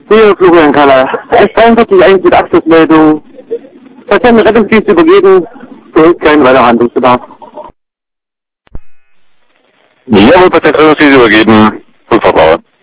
Hier, Florian Kaller. S43 mit Abschlussmeldung. Patienten Rettungsdienst übergeben. Für uns kein weiterer Handlungsbedarf. Jawohl, Patient Rettungsdienst übergeben. Rückfahrt.